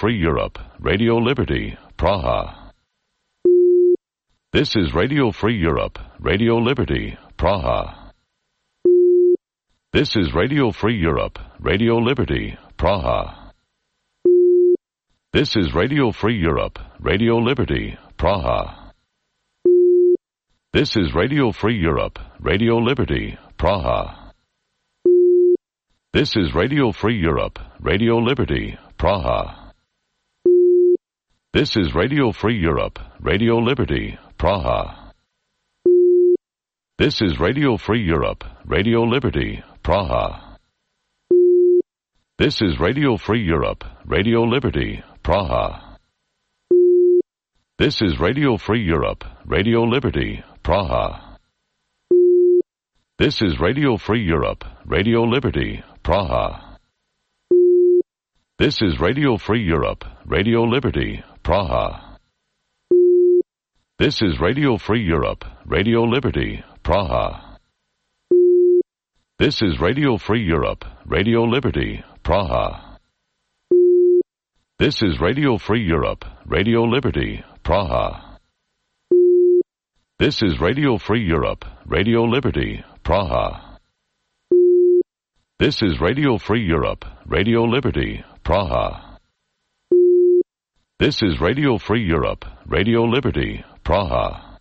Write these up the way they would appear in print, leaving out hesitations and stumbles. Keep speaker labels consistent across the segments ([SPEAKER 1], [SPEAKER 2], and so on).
[SPEAKER 1] Free Europe, Radio Liberty, Praha. This is Radio Free Europe, Radio Liberty, Praha. This is Radio Free Europe, Radio Liberty, Praha. This is Radio Free Europe, Radio Liberty, Praha. This is Radio Free Europe, Radio Liberty, Praha. This is Radio Free Europe, Radio Liberty, Praha. This is Radio Free Europe, Radio Liberty, Praha. This is Radio Free Europe, Radio Liberty, Praha. This is Radio Free Europe, Radio Liberty, Praha. This is Radio Free Europe, Radio Liberty, Praha. This is Radio Free Europe, Radio Liberty, Praha. This is Radio Free Europe, Radio Liberty, Praha. This is Radio Free Europe, Radio Liberty, Praha. This is Radio Free Europe, Radio Liberty, Praha. This is Radio Free Europe, Radio Liberty, Praha. This is Radio Free Europe, Radio Liberty, Praha. This is Radio Free Europe, Radio Liberty, Praha. This is Radio Free Europe, Radio Liberty, Praha.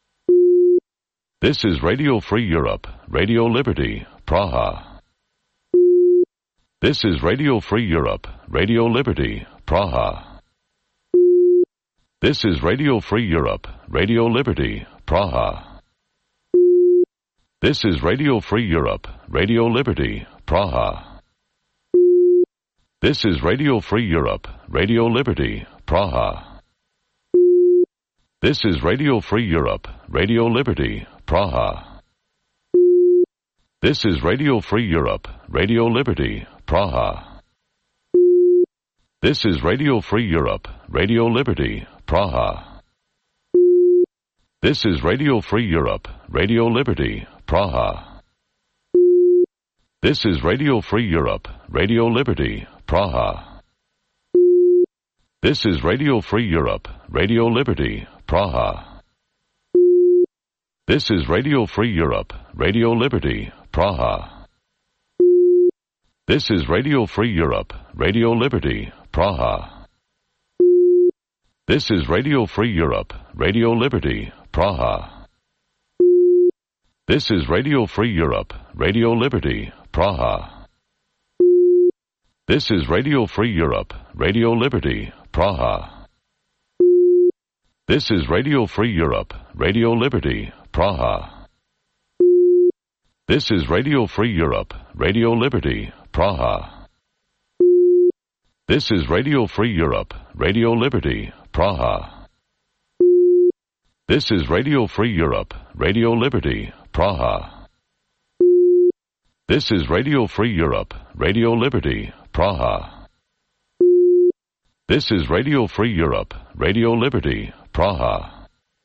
[SPEAKER 1] This is Radio Free Europe, Radio Liberty, Praha. This is Radio Free Europe, Radio Liberty, Praha. This is Radio Free Europe, Radio Liberty, Praha. This is Radio Free Europe, Radio Liberty, Praha. This is Radio Free Europe, Radio Liberty, Praha. This is Radio Free Europe, Radio Liberty, Praha. This is Radio Free Europe, Radio Liberty, Praha. This is Radio Free Europe, Radio Liberty, Praha. This is Radio Free Europe, Radio Liberty, Praha. This is Radio Free Europe, Radio Liberty, Praha. This is Radio Free Europe, Radio Liberty, Praha. This is Radio Free Europe, Radio Liberty, Praha. This is Radio Free Europe, Radio Liberty, Praha. This is Radio Free Europe, Radio Liberty, Praha. This is Radio Free Europe, Radio Liberty, Praha. This is Radio Free Europe, Radio Liberty, Praha. This is Radio Free Europe, Radio Liberty, Praha. This is Radio Free Europe, Radio Liberty, Praha. This is Radio Free Europe, Radio Liberty, Praha. This is Radio Free Europe, Radio Liberty, Praha. This is Radio Free Europe, Radio Liberty, Praha. This is Radio Free Europe, Radio Liberty, Praha.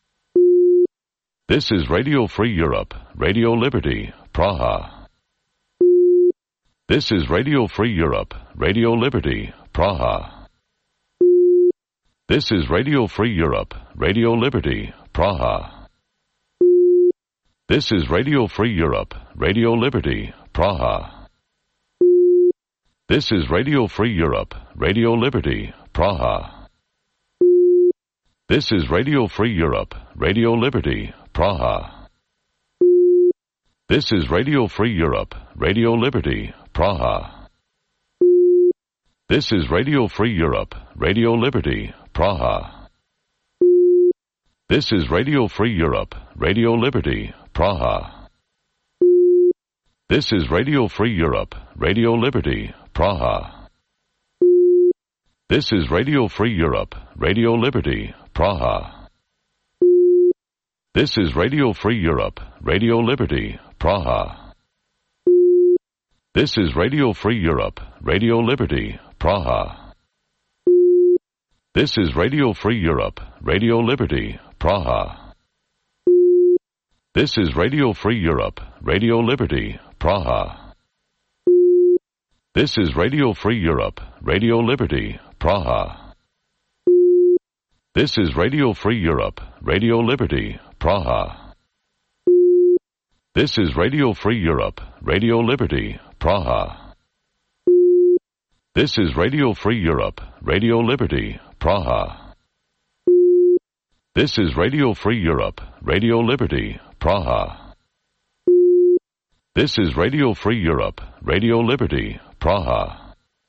[SPEAKER 1] This is Radio Free Europe, Radio Liberty, Praha. This is Radio Free Europe, Radio Liberty, Praha. This is Radio Free Europe, Radio Liberty, Praha. This is Radio Free Europe, Radio Liberty, Praha. This is Radio Free Europe, Radio Liberty, Praha. This is Radio Free Europe, Radio Liberty, Praha. This is Radio Free Europe, Radio Liberty, Praha. This is Radio Free Europe, Radio Liberty, Praha. This is Radio Free Europe, Radio Liberty, Praha. This is Radio Free Europe, Radio Liberty, Praha. This is Radio Free Europe, Radio Liberty, Praha. This is Radio Free Europe, Radio Liberty, Praha. This is Radio Free Europe, Radio Liberty, Praha. This is Radio Free Europe, Radio Liberty, Praha. This is Radio Free Europe, Radio Liberty, Praha. This is Radio Free Europe, Radio Liberty, Praha. This is Radio Free Europe, Radio Liberty, Praha. This is Radio Free Europe, Radio Liberty, Praha. This is Radio Free Europe, Radio Liberty, Praha. This is Radio Free Europe, Radio Liberty, Praha. This is Radio Free Europe, Radio Liberty, Praha.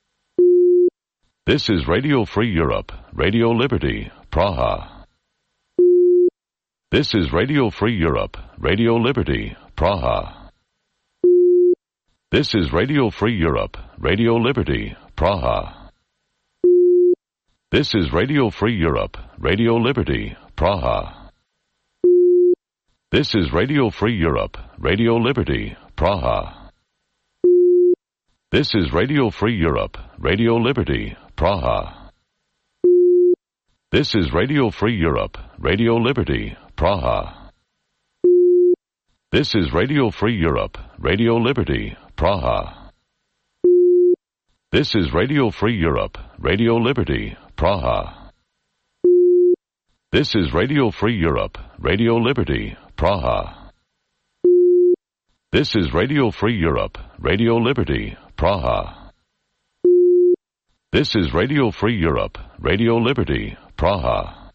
[SPEAKER 1] This is Radio Free Europe, Radio Liberty, Praha. This is Radio Free Europe, Radio Liberty, Praha. This is Radio Free Europe, Radio Liberty, Praha. This is Radio Free Europe, Radio Liberty, Praha. This is Radio Free Europe, Radio Liberty, Praha. This is Radio Free Europe, Radio Liberty, Praha. This is Radio Free Europe, Radio Liberty, Praha. This is Radio Free Europe, Radio Liberty, Praha. This is Radio Free Europe, Radio Liberty, Praha. This is Radio Free Europe, Radio Liberty, Praha. This is Radio Free Europe, Radio Liberty, Praha. This is Radio Free Europe, Radio Liberty, Praha.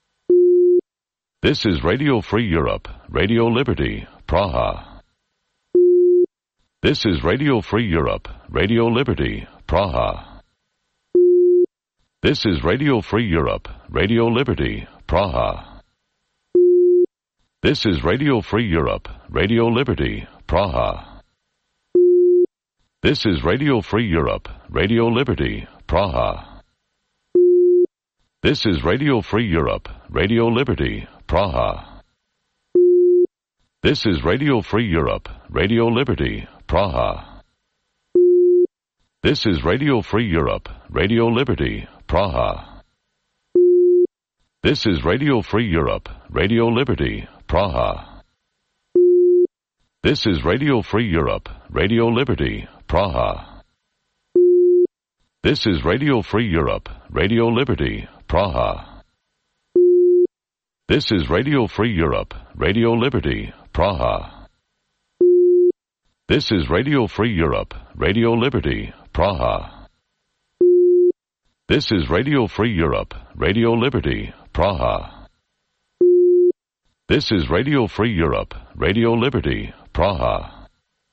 [SPEAKER 1] This is Radio Free Europe, Radio Liberty, Praha. This is Radio Free Europe, Radio Liberty, Praha. This is Radio Free Europe, Radio Liberty, Praha. This is Radio Free Europe, Radio Liberty, Praha. This is Radio Free Europe, Radio Liberty, Praha. This is Radio Free Europe, Radio Liberty, Praha. This is Radio Free Europe, Radio Liberty, Praha. This is Radio Free Europe, Radio Liberty, Praha. This is Radio Free Europe, Radio Liberty, Praha. This is Radio Free Europe, Radio Liberty, Praha. This is Radio Free Europe, Radio Liberty, Praha. This is Radio Free Europe, Radio Liberty, Praha. This is Radio Free Europe, Radio Liberty, Praha. This is Radio Free Europe, Radio Liberty, Praha. This is Radio Free Europe, Radio Liberty, Praha.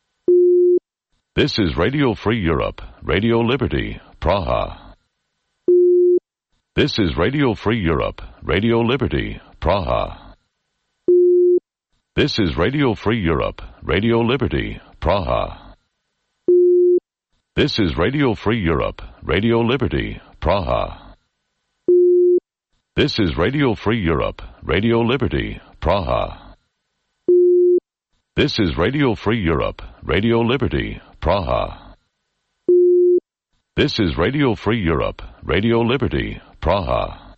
[SPEAKER 1] This is Radio Free Europe, Radio Liberty, Praha. This is Radio Free Europe, Radio Liberty, Praha. This is Radio Free Europe, Radio Liberty, Praha. This is Radio Free Europe, Radio Liberty, Praha. This is Radio Free Europe, Radio Liberty, Praha. This is Radio Free Europe, Radio Liberty, Praha. This is Radio Free Europe, Radio Liberty, Praha.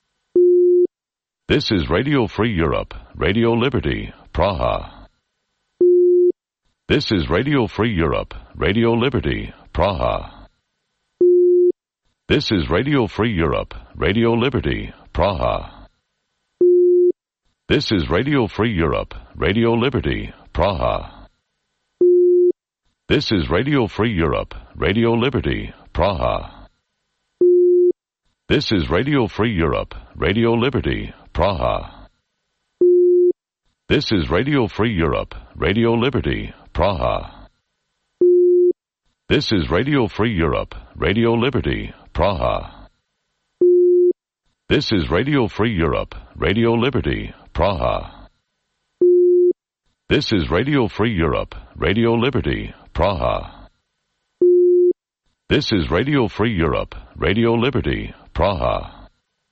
[SPEAKER 1] This is Radio Free Europe, Radio Liberty, Praha. This is Radio Free Europe, Radio Liberty, Praha. This is Radio Free Europe, Radio Liberty, Praha. This is Radio Free Europe, Radio Liberty, Praha. This is Radio Free Europe, Radio Liberty, Praha. This is Radio Free Europe, Radio Liberty, Praha. This is Radio Free Europe, Radio Liberty, Praha. This is Radio Free Europe, Radio Liberty, Praha. This is Radio Free Europe, Radio Liberty, Praha. This is Radio Free Europe, Radio Liberty, Praha. This is Radio Free Europe, Radio Liberty, Praha.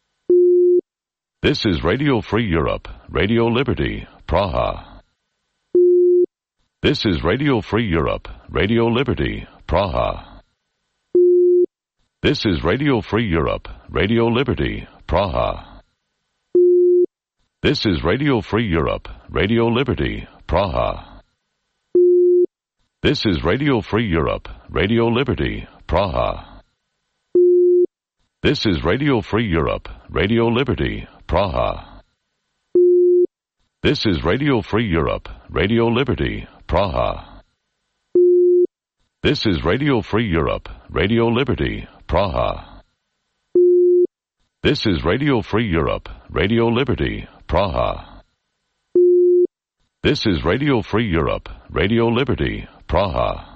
[SPEAKER 1] This is Radio Free Europe, Radio Liberty, Praha. This is Radio Free Europe, Radio Liberty, Praha. This is Radio Free Europe, Radio Liberty, Praha. This is Radio Free Europe, Radio Liberty, Praha. This is Radio Free Europe, Radio Liberty, Praha. This is Radio Free Europe, Radio Liberty, Praha. This is Radio Free Europe, Radio Liberty, Praha. This is Radio Free Europe, Radio Liberty, Praha. This is Radio Free Europe, Radio Liberty, Praha. This is Radio Free Europe, Radio Liberty, Praha.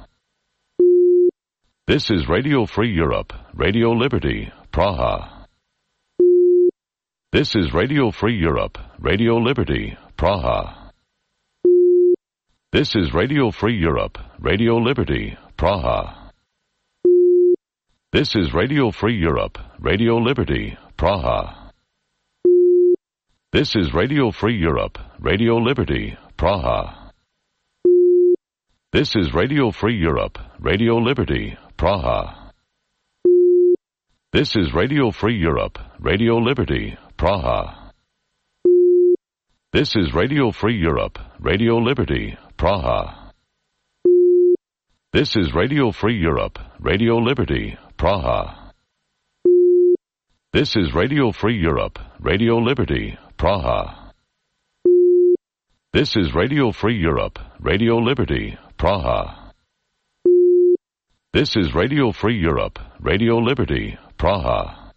[SPEAKER 1] This is Radio Free Europe, Radio Liberty, Praha. This is Radio Free Europe, Radio Liberty, Praha. This is Radio Free Europe, Radio Liberty, Praha. This is Radio Free Europe, Radio Liberty, Praha. This is Radio Free Europe, Radio Liberty, Praha. This is Radio Free Europe, Radio Liberty, Praha. This is Radio Free Europe, Radio Liberty, Praha. This is Radio Free Europe, Radio Liberty, Praha. This is Radio Free Europe, Radio Liberty, Praha. This is Radio Free Europe, Radio Liberty, Praha. This is Radio Free Europe, Radio Liberty, Praha. This is Radio Free Europe, Radio Liberty, Praha.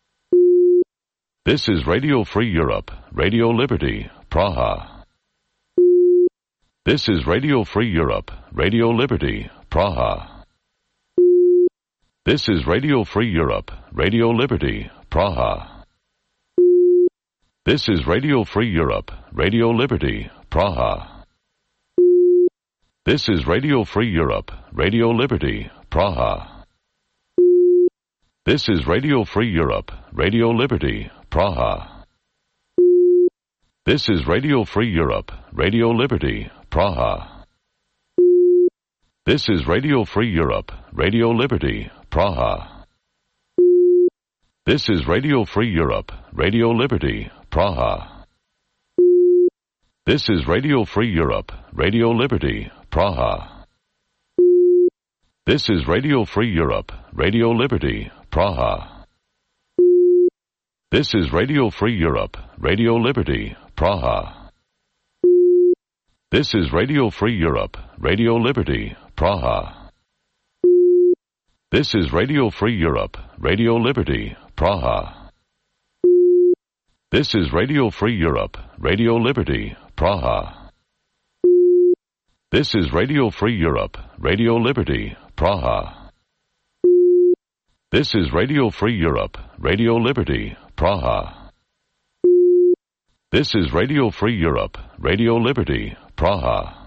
[SPEAKER 1] This is Radio Free Europe, Radio Liberty, Praha. This is Radio Free Europe, Radio Liberty, Praha. This is Radio Free Europe, Radio Liberty, Praha. This is Radio Free Europe, Radio Liberty, Praha. This is Radio Free Europe, Radio Liberty, Praha. This is Radio Free Europe, Radio Liberty, Praha. This is Radio Free Europe, Radio Liberty, Praha. This is Radio Free Europe, Radio Liberty, Praha. This is Radio Free Europe, Radio Liberty, Praha. This is Radio Free Europe, Radio Liberty, Praha. This is Radio Free Europe, Radio Liberty, Praha. This is Radio Free Europe, Radio Liberty, Praha. This is Radio Free Europe, Radio Liberty, Praha. This is Radio Free Europe, Radio Liberty, Praha. This is Radio Free Europe, Radio Liberty, Praha. This is Radio Free Europe, Radio Liberty, Praha. This is Radio Free Europe, Radio Liberty, Praha. This is Radio Free Europe, Radio Liberty, Praha.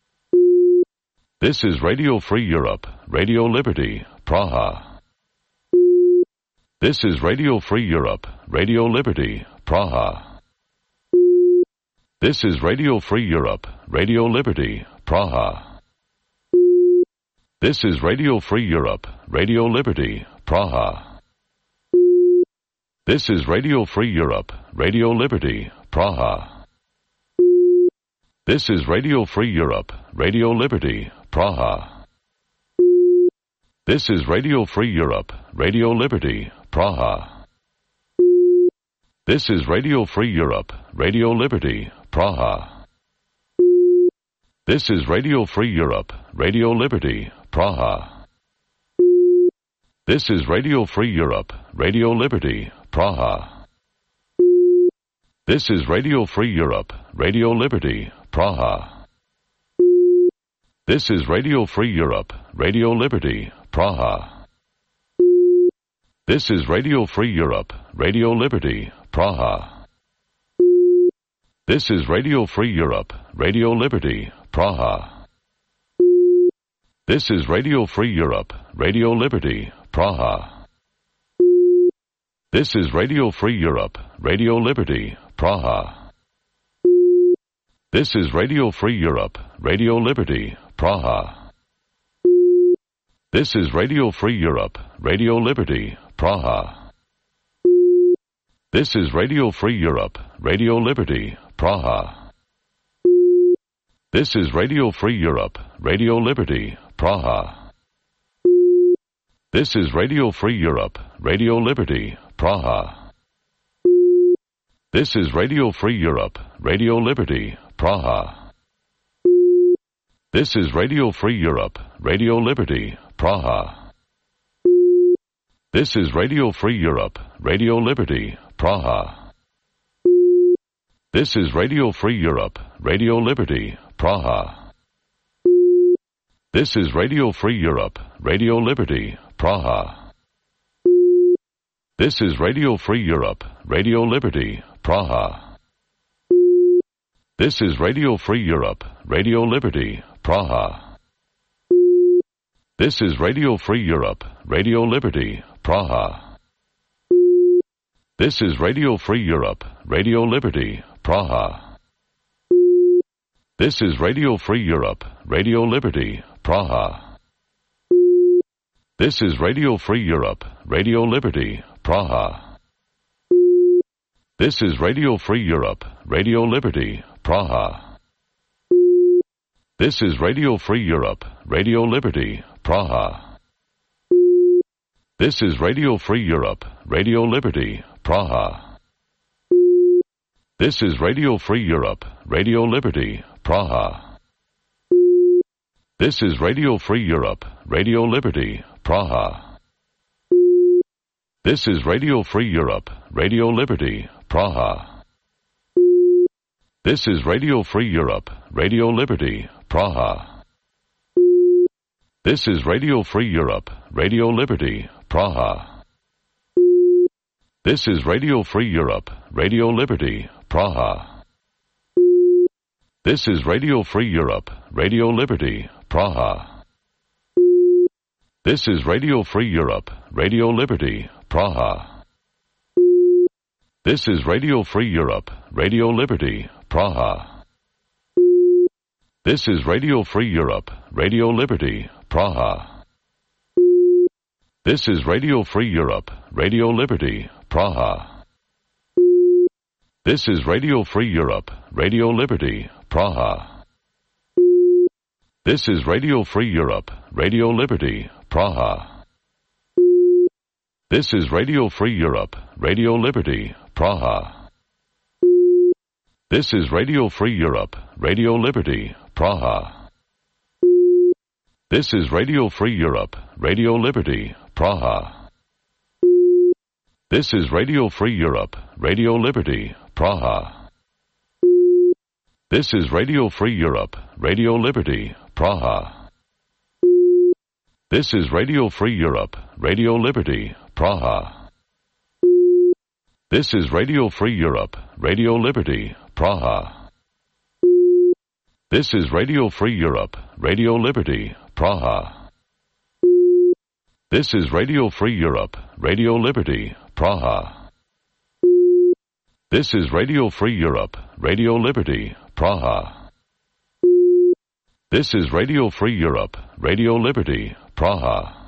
[SPEAKER 1] This is Radio Free Europe, Radio Liberty, Praha. This is Radio Free Europe, Radio Liberty, Praha. This is Radio Free Europe, Radio Liberty, Praha. This is Radio Free Europe, Radio Liberty, Praha. This is Radio Free Europe, Radio Liberty, Praha. This is Radio Free Europe, Radio Liberty, Praha. This is Radio Free Europe, Radio Liberty, Praha. This is Radio Free Europe, Radio Liberty, Praha. This is Radio Free Europe, Radio Liberty, Praha. This is Radio Free Europe, Radio Liberty, Praha. This is Radio Free Europe, Radio Liberty, Praha. This is Radio Free Europe, Radio Liberty, Praha. This is Radio Free Europe, Radio Liberty, Praha. This is Radio Free Europe, Radio Liberty, Praha. This is Radio Free Europe, Radio Liberty, Praha. This is Radio Free Europe, Radio Liberty, Praha. This is Radio Free Europe, Radio Liberty, Praha. This is Radio Free Europe, Radio Liberty, Praha. This is Radio Free Europe, Radio Liberty, Praha. This is Radio Free Europe, Radio Liberty, Praha. This is Radio Free Europe, Radio Liberty, Praha. This is Radio Free Europe, Radio Liberty, Praha. This is Radio Free Europe, Radio Liberty, Praha. This is Radio Free Europe, Radio Liberty, Praha. This is Radio Free Europe, Radio Liberty, Praha. This is Radio Free Europe, Radio Liberty, Praha. This is Radio Free Europe, Radio Liberty, Praha. This is Radio Free Europe, Radio Liberty, Praha. This is Radio Free Europe, Radio Liberty, Praha. This is Radio Free Europe, Radio Liberty, Praha. This is Radio Free Europe, Radio Liberty, Praha. This is Radio Free Europe, Radio Liberty, Praha. This is Radio Free Europe, Radio Liberty, Praha. This is Radio Free Europe, Radio Liberty, Praha. This is Radio Free Europe, Radio Liberty, Praha. This is Radio Free Europe, Radio Liberty, Praha. This is Radio Free Europe, Radio Liberty, Praha. This is Radio Free Europe, Radio Liberty, Praha. This is Radio Free Europe, Radio Liberty, Praha. This is Radio Free Europe, Radio Liberty, Praha. This is Radio Free Europe, Radio Liberty, Praha. This is Radio Free Europe, Radio Liberty, Praha. This is Radio Free Europe, Radio Liberty, Praha. This is Radio Free Europe, Radio Liberty, Praha. This is Radio Free Europe, Radio Liberty, Praha. This is Radio Free Europe, Radio Liberty, Praha. This is Radio Free Europe, Radio Liberty, Praha. This is Radio Free Europe, Radio Liberty, Praha. This is Radio Free Europe, Radio Liberty, Praha. This is Radio Free Europe, Radio Liberty, Praha. This is Radio Free Europe, Radio Liberty, Praha. This is Radio Free Europe, Radio Liberty, Praha. This is Radio Free Europe, Radio Liberty, Praha. This is Radio Free Europe, Radio Liberty, Praha. This is Radio Free Europe, Radio Liberty, Praha. This is Radio Free Europe, Radio Liberty, Praha. This is Radio Free Europe, Radio Liberty, Praha. This is Radio Free Europe, Radio Liberty, Praha. This is Radio Free Europe, Radio Liberty, Praha.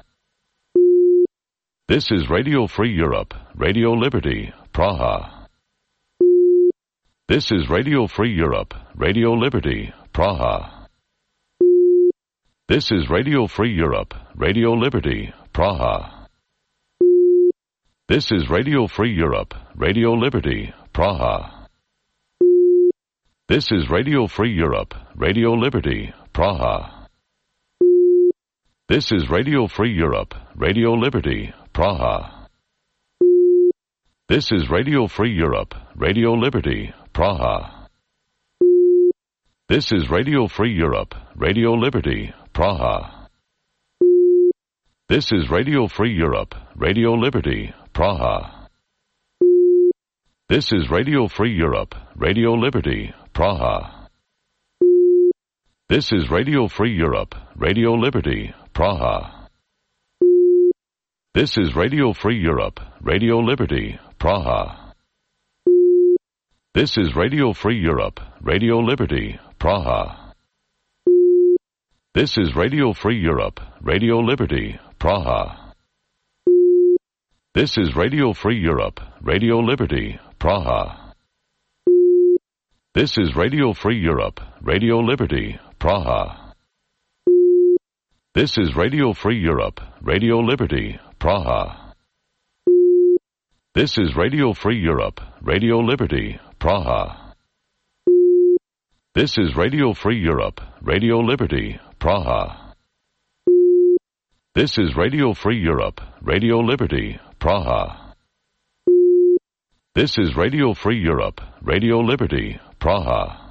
[SPEAKER 1] This is Radio Free Europe, Radio Liberty, Praha. This is Radio Free Europe, Radio Liberty, Praha. This is Radio Free Europe, Radio Liberty, Praha. This is Radio Free Europe, Radio Liberty, Praha. This is Radio Free Europe, Radio Liberty, Praha. This is Radio Free Europe, Radio Liberty, Praha. This is Radio Free Europe, Radio Liberty, Praha. This is Radio Free Europe, Radio Liberty, Praha. This is Radio Free Europe, Radio Liberty, Praha. This is Radio Free Europe, Radio Liberty, Praha. This is Radio Free Europe, Radio Liberty, Praha. This is Radio Free Europe, Radio Liberty, Praha. This is Radio Free Europe, Radio Liberty, Praha. This is Radio Free Europe, Radio Liberty, Praha. This is Radio Free Europe, Radio Liberty, Praha. This is Radio Free Europe, Radio Liberty, Praha. This is Radio Free Europe, Radio Liberty, Praha. This is Radio Free Europe, Radio Liberty, Praha. This is Radio Free Europe, Radio Liberty, Praha. This is Radio Free Europe, Radio Liberty, Praha. This is Radio Free Europe, Radio Liberty, Praha.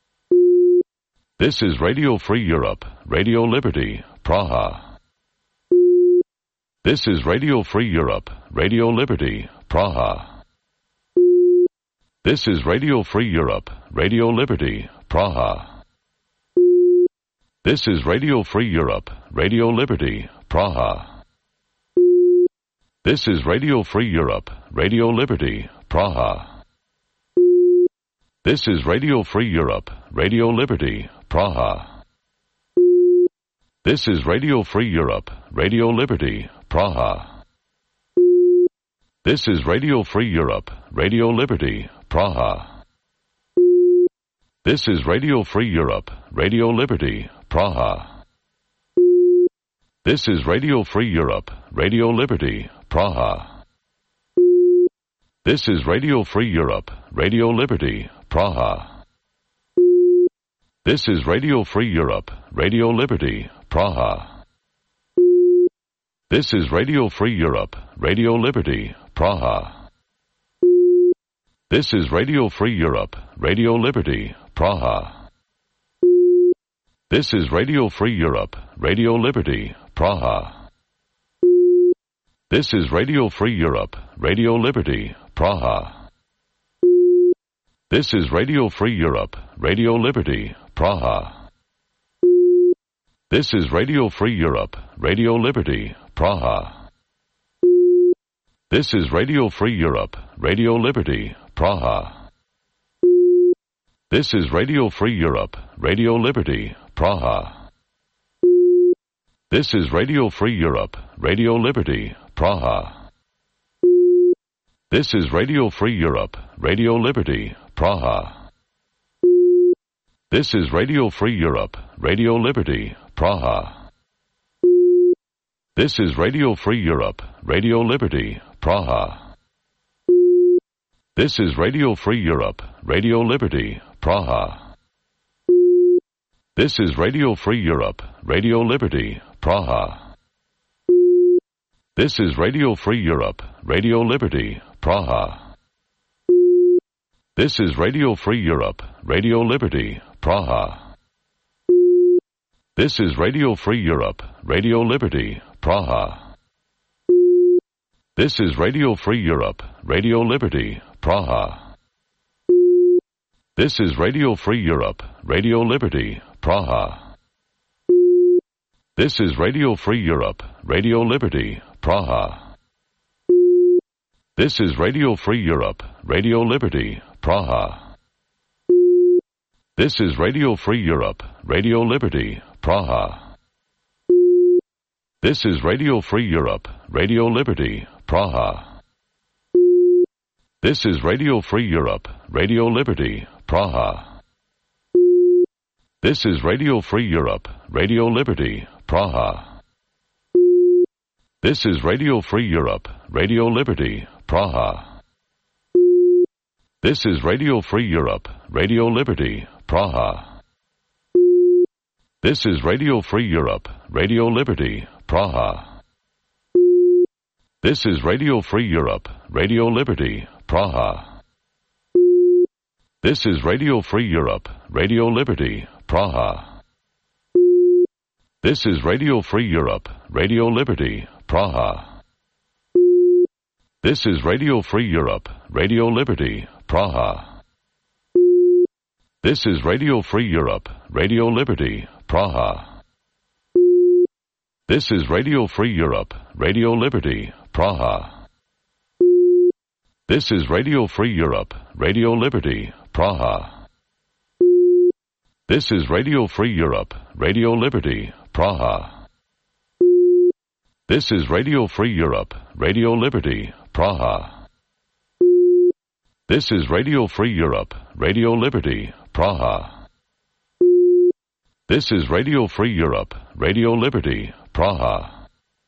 [SPEAKER 1] This is Radio Free Europe, Radio Liberty, Praha. This is Radio Free Europe, Radio Liberty, Praha. This is Radio Free Europe, Radio Liberty, Praha. This is Radio Free Europe, Radio Liberty, Praha. This is Radio Free Europe, Radio Liberty, Praha. This is Radio Free Europe, Radio Liberty, Praha. This is Radio Free Europe, Radio Liberty, Praha. This is Radio Free Europe, Radio Liberty, Praha. This is Radio Free Europe, Radio Liberty, Praha. This is Radio Free Europe, Radio Liberty, Praha. This is Radio Free Europe, Radio Liberty, Praha. This is Radio Free Europe, Radio Liberty, Praha. This is Radio Free Europe, Radio Liberty, Praha. This is Radio Free Europe, Radio Liberty, Praha. This is Radio Free Europe, Radio Liberty, Praha. This is Radio Free Europe, Radio Liberty, Praha. This is Radio Free Europe, Radio Liberty, Praha. This is Radio Free Europe, Radio Liberty, Praha. This is Radio Free Europe, Radio Liberty, Praha. This is Radio Free Europe, Radio Liberty, Praha. This is Radio Free Europe, Radio Liberty, Praha. This is Radio Free Europe, Radio Liberty, Praha. This is Radio Free Europe, Radio Liberty, Praha. This is Radio Free Europe, Radio Liberty, Praha. This is Radio Free Europe, Radio Liberty, Praha. This is Radio Free Europe, Radio Liberty, Praha. This is Radio Free Europe, Radio Liberty, Praha. This is Radio Free Europe, Radio Liberty, Praha. This is Radio Free Europe, Radio Liberty, Praha. This is Radio Free Europe, Radio Liberty, Praha. This is Radio Free Europe, Radio Liberty, Praha. This is Radio Free Europe, Radio Liberty, Praha. This is Radio Free Europe, Radio Liberty, Praha. This is Radio Free Europe, Radio Liberty, Praha. This is Radio Free Europe, Radio Liberty, Praha. This is Radio Free Europe, Radio Liberty, Praha. This is Radio Free Europe, Radio Liberty, Praha. This is Radio Free Europe, Radio Liberty, Praha. This is Radio Free Europe, Radio Liberty, Praha. This is Radio Free Europe, Radio Liberty, Praha. This is Radio Free Europe, Radio Liberty, Praha. This is Radio Free Europe, Radio Liberty, Praha. This is Radio Free Europe, Radio Liberty, Praha. This is Radio Free Europe, Radio Liberty, Praha. This is Radio Free Europe, Radio Liberty, Praha. This is Radio Free Europe, Radio Liberty, Praha. This is Radio Free Europe, Radio Liberty, Praha. This is Radio Free Europe, Radio Liberty, Praha. This is Radio Free Europe, Radio Liberty, Praha. This is Radio Free Europe, Radio Liberty, Praha. This is Radio Free Europe, Radio Liberty, Praha.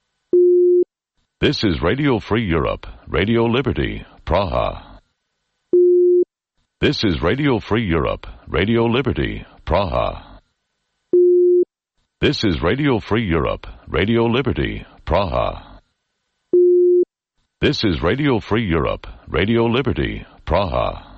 [SPEAKER 1] This is Radio Free Europe, Radio Liberty, Praha. This is Radio Free Europe, Radio Liberty, Praha. This is Radio Free Europe, Radio Liberty, Praha. This is Radio Free Europe, Radio Liberty, Praha.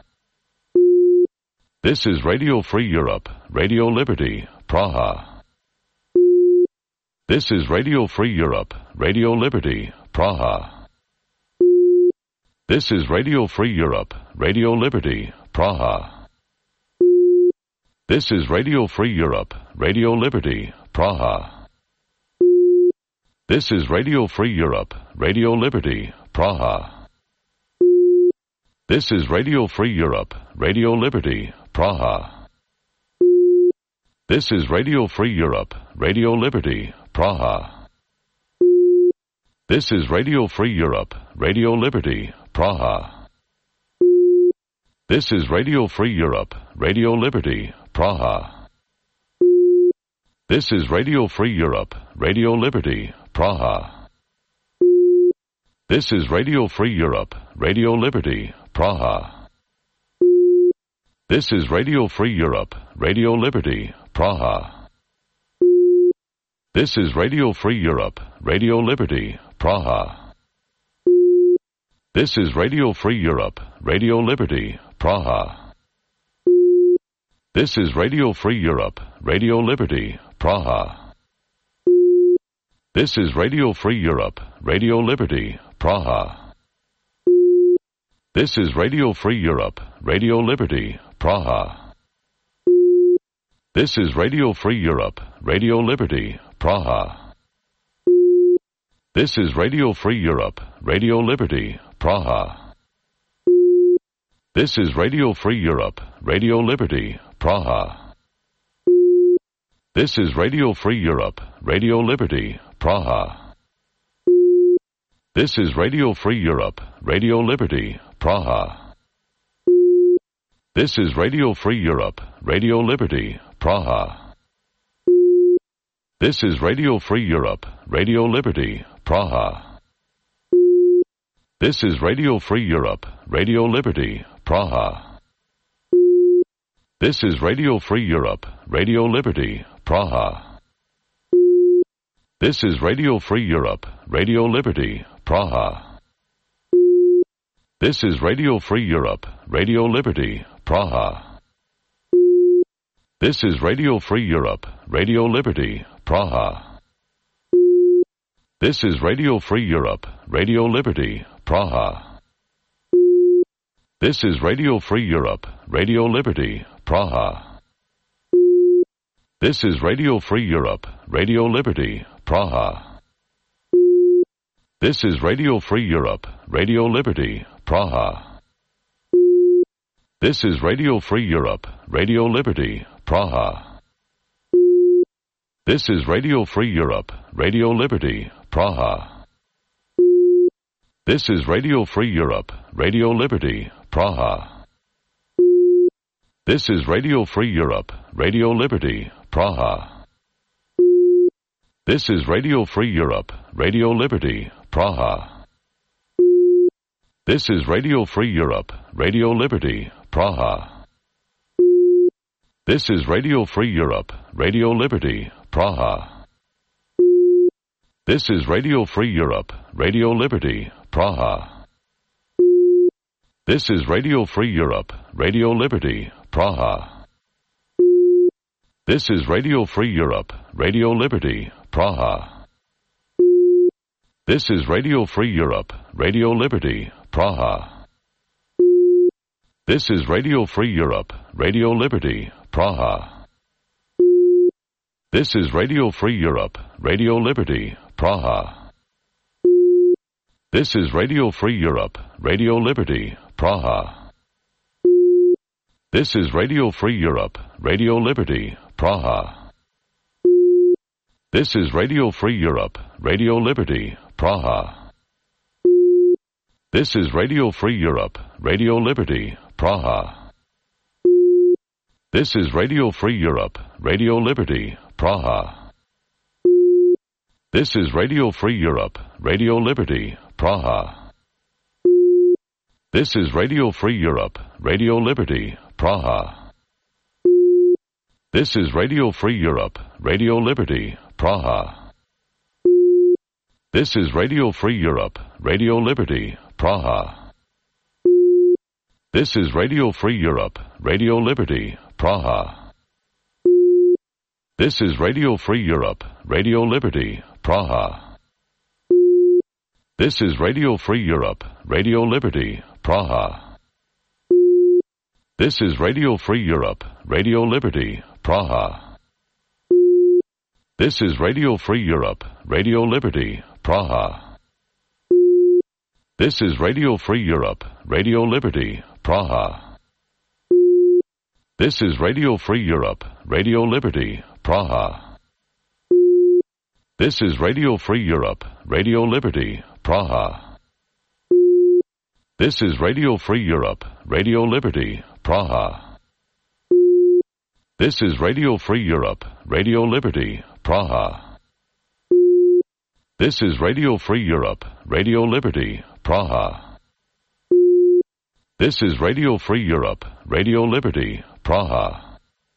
[SPEAKER 1] This is Radio Free Europe, Radio Liberty, Praha. This is Radio Free Europe, Radio Liberty, Praha. This is Radio Free Europe, Radio Liberty, Praha. This is Radio Free Europe, Radio Liberty, Praha. This is Radio Free Europe, Radio Liberty, Praha. This is Radio Free Europe, Radio Liberty, Praha. This is Radio Free Europe, Radio Liberty, Praha. This is Radio Free Europe, Radio Liberty, Praha. This is Radio Free Europe, Radio Liberty, Praha. This is Radio Free Europe, Radio Liberty, Praha. This is Radio Free Europe, Radio Liberty, Praha. This is Radio Free Europe, Radio Liberty, Praha. This is Radio Free Europe, Radio Liberty, Praha. This is Radio Free Europe, Radio Liberty, Praha. This is Radio Free Europe, Radio Liberty, Praha. This is Radio Free Europe, Radio Liberty, Praha. This is Radio Free Europe, Radio Liberty, Praha. This is Radio Free Europe, Radio Liberty, Praha. This is Radio Free Europe, Radio Liberty, Praha. This is Radio Free Europe, Radio Liberty, Praha. This is Radio Free Europe, Radio Liberty, Praha. This is Radio Free Europe, Radio Liberty, Praha. This is Radio Free Europe, Radio Liberty, Praha. This is Radio Free Europe, Radio Liberty, Praha. This is Radio Free Europe, Radio Liberty, Praha. This is Radio Free Europe, Radio Liberty, Praha. This is Radio Free Europe, Radio Liberty, Praha. This is Radio Free Europe, Radio Liberty, Praha. This is Radio Free Europe, Radio Liberty, Praha. This is Radio Free Europe, Radio Liberty, Praha. This is Radio Free Europe, Radio Liberty, Praha. This is Radio Free Europe, Radio Liberty, Praha. This is Radio Free Europe, Radio Liberty, Praha. This is Radio Free Europe, Radio Liberty, Praha. This is Radio Free Europe, Radio Liberty, Praha. This is Radio Free Europe, Radio Liberty, Praha. This is Radio Free Europe, Radio Liberty, Praha. This is Radio Free Europe, Radio Liberty, Praha. This is Radio Free Europe, Radio Liberty, Praha. This is Radio Free Europe, Radio Liberty, Praha. This is Radio Free Europe, Radio Liberty, Praha. This is Radio Free Europe, Radio Liberty, Praha. This is Radio Free Europe, Radio Liberty, Praha. This is Radio Free Europe, Radio Liberty, Praha. This is Radio Free Europe, Radio Liberty, Praha. This is Radio Free Europe, Radio Liberty, Praha. This is Radio Free Europe, Radio Liberty, Praha. This is Radio Free Europe, Radio Liberty, Praha. This is Radio Free Europe, Radio Liberty, Praha. This is Radio Free Europe, Radio Liberty, Praha. This is Radio Free Europe, Radio Liberty, Praha. This is Radio Free Europe, Radio Liberty, Praha. This is Radio Free Europe, Radio Liberty, Praha. This is Radio Free Europe, Radio Liberty, Praha. This is Radio Free Europe, Radio Liberty, Praha. This is Radio Free Europe, Radio Liberty, Praha. This is Radio Free Europe, Radio Liberty, Praha. This is Radio Free Europe, Radio Liberty, Praha. This is Radio Free Europe, Radio Liberty, Praha. This is Radio Free Europe, Radio Liberty, Praha. This is Radio Free Europe, Radio Liberty, Praha. This is Radio Free Europe, Radio Liberty, Praha. This is Radio Free Europe, Radio Liberty, Praha. This is Radio Free Europe, Radio Liberty, Praha. This is Radio Free Europe, Radio Liberty, Praha. This is Radio Free Europe, Radio Liberty, Praha. This is Radio Free Europe, Radio Liberty, Praha.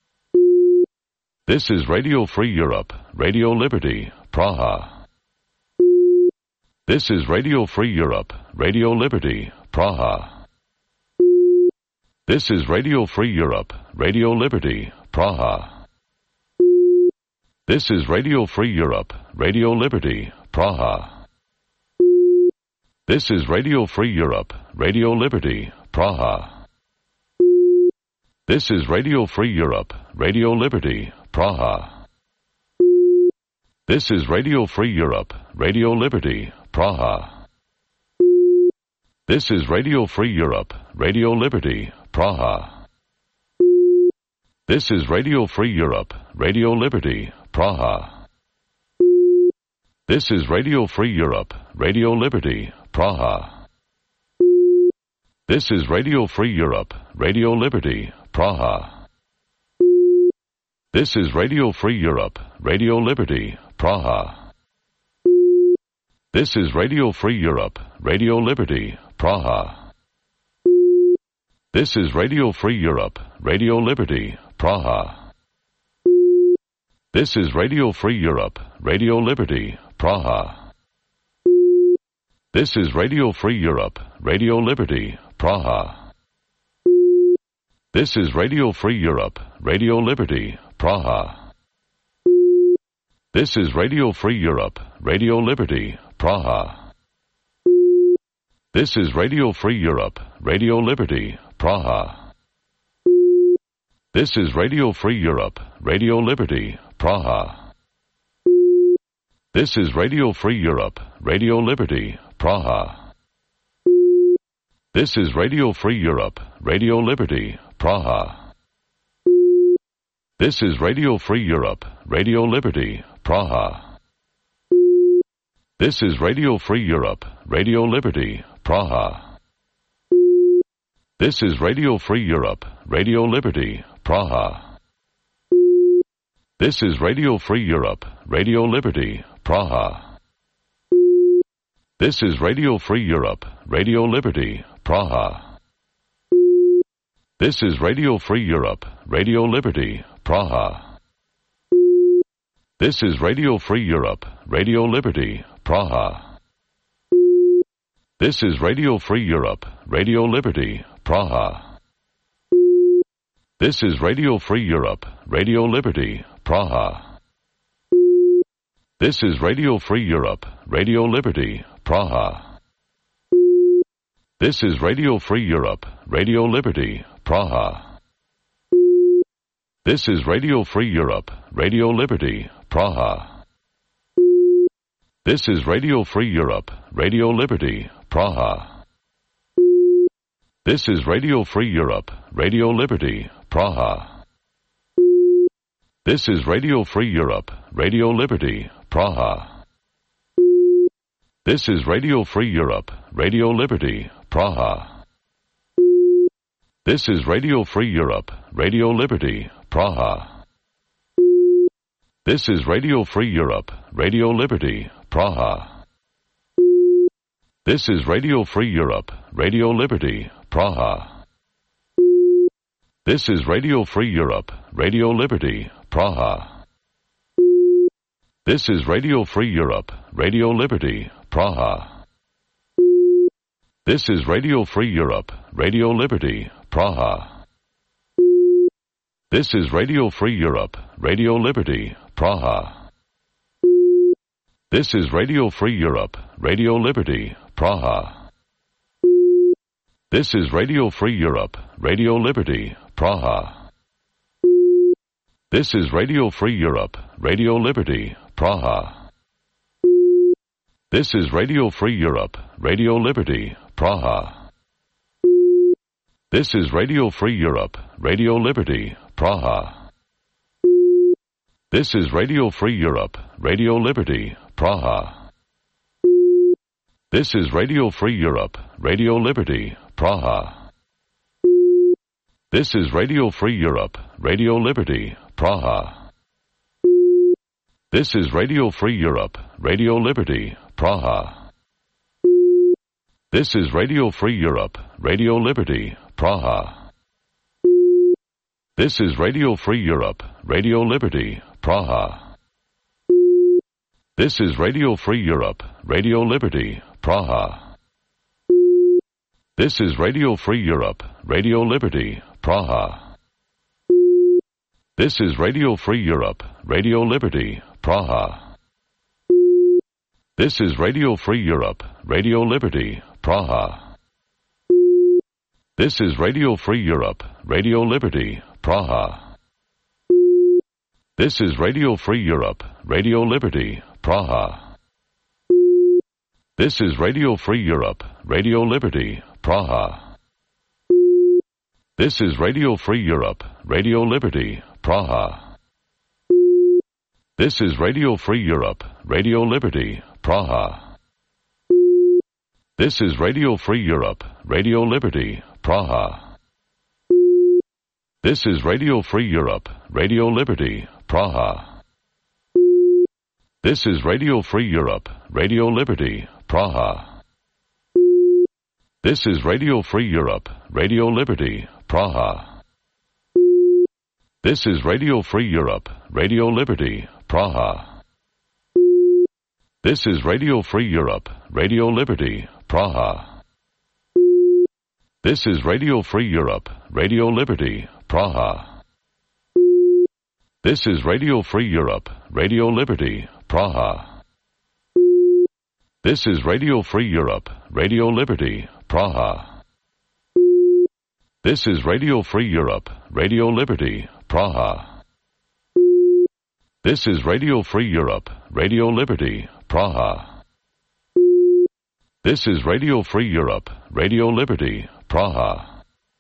[SPEAKER 1] This is Radio Free Europe, Radio Liberty, Praha. This is Radio Free Europe, Radio Liberty, Praha. This is Radio Free Europe, Radio Liberty, Praha. This is Radio Free Europe, Radio Liberty, Praha. This is Radio Free Europe, Radio Liberty, Praha. This is Radio Free Europe, Radio Liberty, Praha. This is Radio Free Europe, Radio Liberty, Praha. This is Radio Free Europe, Radio Liberty, Praha. This is Radio Free Europe, Radio Liberty, Praha. This is Radio Free Europe, Radio Liberty, Praha. This is Radio Free Europe, Radio Liberty, Praha. This is Radio Free Europe, Radio Liberty, Praha. This is Radio Free Europe, Radio Liberty, Praha. This is Radio Free Europe, Radio Liberty, Praha. This is Radio Free Europe, Radio Liberty, Praha. This is Radio Free Europe, Radio Liberty, Praha. This is Radio Free Europe, Radio Liberty, Praha. This is Radio Free Europe, Radio Liberty, Praha. This is Radio Free Europe, Radio Liberty, Praha. This is Radio Free Europe, Radio Liberty, Praha. This is Radio Free Europe, Radio Liberty, Praha. This is Radio Free Europe, Radio Liberty, Praha. This is Radio Free Europe, Radio Liberty, Praha. This is Radio Free Europe, Radio Liberty, Praha. This is Radio Free Europe, Radio Liberty, Praha. This is Radio Free Europe, Radio Liberty, Praha. This is Radio Free Europe, Radio Liberty, Praha. This is Radio Free Europe, Radio Liberty, Praha. This is Radio Free Europe, Radio Liberty, Praha. This is Radio Free Europe, Radio Liberty, Praha. This is Radio Free Europe, Radio Liberty, Praha. This is Radio Free Europe, Radio Liberty, Praha. This is Radio Free Europe, Radio Liberty, Praha. This is Radio Free Europe, Radio Liberty, Praha. This is Radio Free Europe, Radio Liberty, Praha. This is Radio Free Europe, Radio Liberty, Praha. This is Radio Free Europe, Radio Liberty, Praha. This is Radio Free Europe, Radio Liberty, Praha. This is Radio Free Europe, Radio Liberty, Praha. This is Radio Free Europe, Radio Liberty, Praha. This is Radio Free Europe, Radio Liberty, Praha. This is Radio Free Europe, Radio Liberty, Praha. This is Radio Free Europe, Radio Liberty, Praha. This is Radio Free Europe, Radio Liberty, Praha. This is Radio Free Europe, Radio Liberty, Praha. This is Radio Free Europe, Radio Liberty, Praha. This is Radio Free Europe, Radio Liberty, Praha. This is Radio Free Europe, Radio Liberty, Praha. This is Radio Free Europe, Radio Liberty, Praha. This is Radio Free Europe, Radio Liberty, Praha. This is Radio Free Europe, Radio Liberty, Praha. This is Radio Free Europe, Radio Liberty, Praha. This is Radio Free Europe, Radio Liberty, Praha. This is Radio Free Europe, Radio Liberty, Praha. This is Radio Free Europe, Radio Liberty, Praha. This is Radio Free Europe, Radio Liberty, Praha. This is Radio Free Europe, Radio Liberty, Praha. This is Radio Free Europe, Radio Liberty, Praha. This is Radio Free Europe, Radio Liberty, Praha. This is Radio Free Europe, Radio Liberty, Praha. This is Radio Free Europe, Radio Liberty, Praha. This is Radio Free Europe, Radio Liberty, Praha. This is Radio Free Europe, Radio Liberty, Praha. This is Radio Free Europe, Radio Liberty, Praha. This is Radio Free Europe, Radio Liberty, Praha. This is Radio Free Europe, Radio Liberty, Praha. This is Radio Free Europe, Radio Liberty, Praha. This is Radio Free Europe, Radio Liberty, Praha. This is Radio Free Europe, Radio Liberty, Praha. This is Radio Free Europe, Radio Liberty, Praha. This is Radio Free Europe, Radio Liberty, Praha. This is Radio Free Europe, Radio Liberty, Praha. This is Radio Free Europe, Radio Liberty, Praha. This is Radio Free Europe, Radio Liberty, Praha. This is Radio Free Europe, Radio Liberty, Praha. This is Radio Free Europe, Radio Liberty, Praha. This is Radio Free Europe, Radio Liberty, Praha.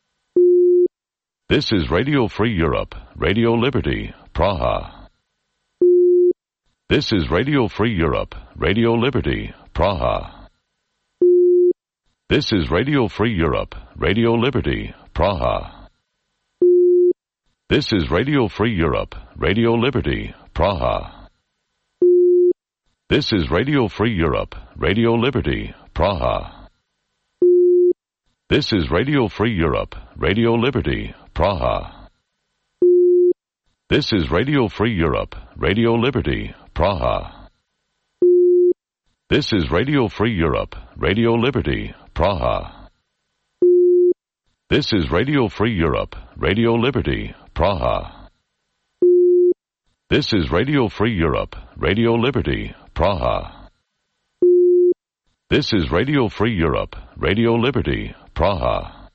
[SPEAKER 1] This is Radio Free Europe, Radio Liberty, Praha. This is Radio Free Europe, Radio Liberty, Praha. This is Radio Free Europe, Radio Liberty, Praha. This is Radio Free Europe, Radio Liberty, Praha. This is Radio Free Europe, Radio Liberty, Praha. This is Radio Free Europe, Radio Liberty, Praha. This is Radio Free Europe, Radio Liberty, Praha. This is Radio Free Europe, Radio Liberty, Praha. This is Radio Free Europe, Radio Liberty, Praha. This is Radio Free Europe, Radio Liberty, Praha. This is Radio Free Europe, Radio Liberty, Praha.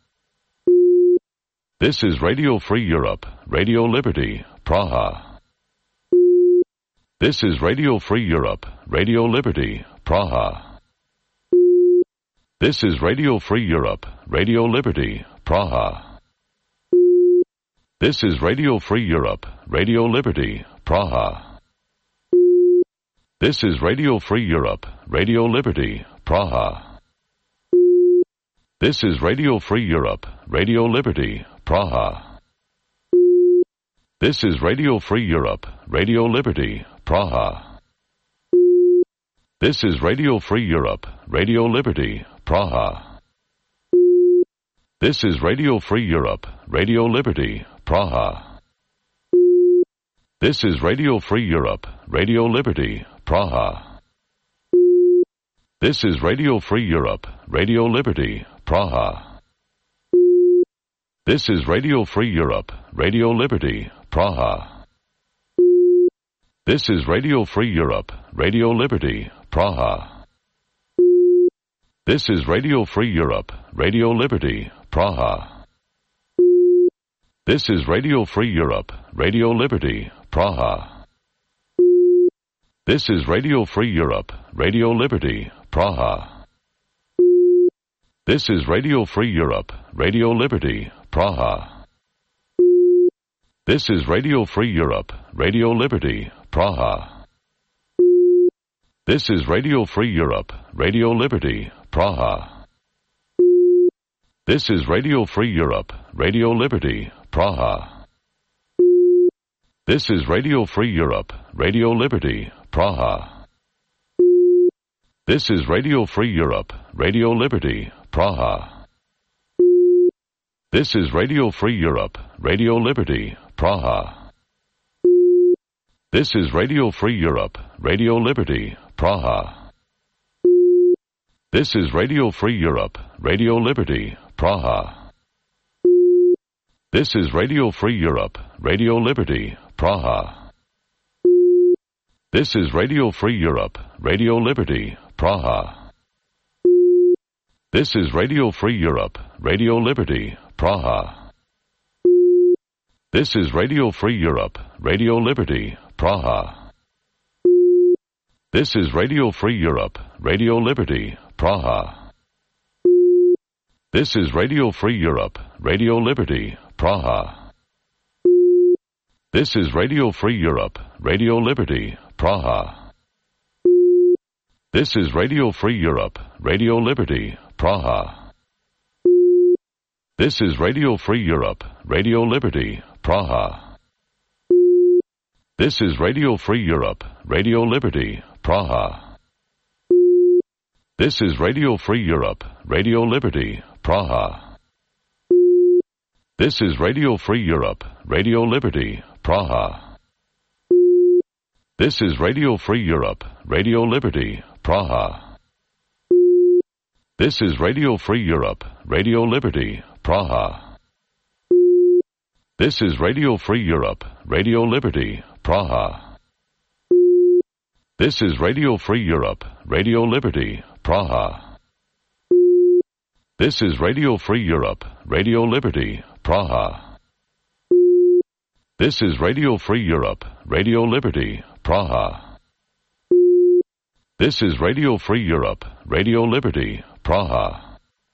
[SPEAKER 1] This is Radio Free Europe, Radio Liberty, Praha. This is Radio Free Europe, Radio Liberty, Praha. This is Radio Free Europe, Radio Liberty, Praha. This is Radio Free Europe, Radio Liberty, Praha. This is Radio Free Europe, Radio Liberty, Praha. This is Radio Free Europe, Radio Liberty, Praha. This is Radio Free Europe, Radio Liberty, Praha. This is Radio Free Europe, Radio Liberty, Praha. This is Radio Free Europe, Radio Liberty, Praha. This is Radio Free Europe, Radio Liberty, Praha. This is Radio Free Europe, Radio Liberty, Praha. This is Radio Free Europe, Radio Liberty, Praha. This is Radio Free Europe, Radio Liberty, Praha. This is Radio Free Europe, Radio Liberty, Praha. This is Radio Free Europe, Radio Liberty, Praha. This is Radio Free Europe, Radio Liberty, Praha. This is Radio Free Europe, Radio Liberty, Praha. This is Radio Free Europe, Radio Liberty, Praha. This is Radio Free Europe, Radio Liberty, Praha. This is Radio Free Europe, Radio Liberty, Praha. This is Radio Free Europe, Radio Liberty, Praha. This is Radio Free Europe, Radio Liberty, Praha. This is Radio Free Europe, Radio Liberty, Praha. This is Radio Free Europe, Radio Liberty, Praha. This is Radio Free Europe, Radio Liberty, Praha. This is Radio Free Europe, Radio Liberty, Praha. This is Radio Free Europe, Radio Liberty, Praha. This is Radio Free Europe, Radio Liberty, Praha. This is Radio Free Europe, Radio Liberty, Praha. This is Radio Free Europe, Radio Liberty, Praha. This is Radio Free Europe, Radio Liberty, Praha. This is Radio Free Europe, Radio Liberty, Praha. This is Radio Free Europe, Radio Liberty, Praha. This is Radio Free Europe, Radio Liberty, Praha. This is Radio Free Europe, Radio Liberty, Praha. This is Radio Free Europe, Radio Liberty, Praha. This is Radio Free Europe, Radio Liberty, Praha. This is Radio Free Europe, Radio Liberty, Praha. This is Radio Free Europe, Radio Liberty, Praha. This is Radio Free Europe, Radio Liberty, Praha. This is Radio Free Europe, Radio Liberty, Praha. This is Radio Free Europe, Radio Liberty, Praha. This is Radio Free Europe, Radio Liberty, Praha. This is Radio Free Europe, Radio Liberty, Praha.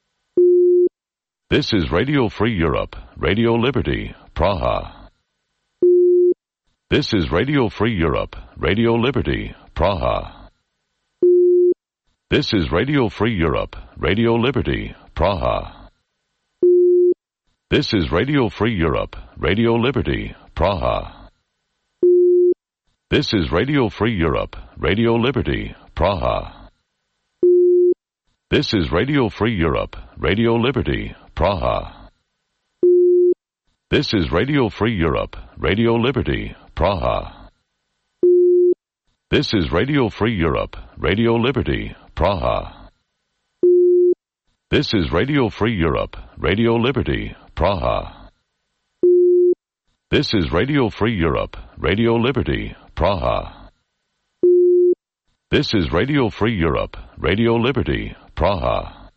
[SPEAKER 1] This is Radio Free Europe, Radio Liberty, Praha. This is Radio Free Europe, Radio Liberty, Praha. This is Radio Free Europe, Radio Liberty, Praha. This is Radio Free Europe, Radio Liberty, Praha. This is Radio Free Europe, Radio Liberty, Praha. This is Radio Free Europe, Radio Liberty, Praha. This is Radio Free Europe, Radio Liberty, Praha. This is Radio Free Europe, Radio Liberty, Praha. This is Radio Free Europe, Radio Liberty, Praha. This is Radio Free Europe, Radio Liberty, Praha. This is Radio Free Europe, Radio Liberty, Praha.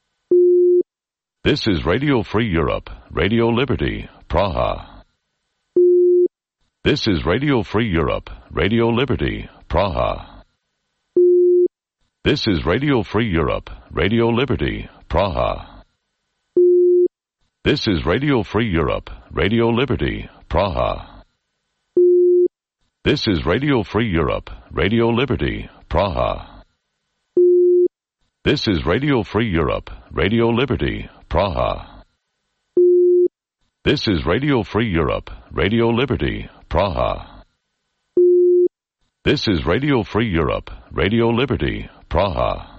[SPEAKER 1] This is Radio Free Europe, Radio Liberty, Praha. This is Radio Free Europe, Radio Liberty, Praha. This is Radio Free Europe, Radio Liberty, Praha. This is Radio Free Europe, Radio Liberty, Praha. This is Radio Free Europe, Radio Liberty, Praha. This is Radio Free Europe, Radio Liberty, Praha. This is Radio Free Europe, Radio Liberty, Praha. This is Radio Free Europe, Radio Liberty, Praha.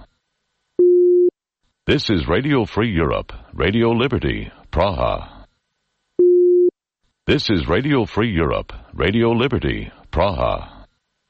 [SPEAKER 1] This is Radio Free Europe, Radio Liberty, Praha. This is Radio Free Europe, Radio Liberty, Praha.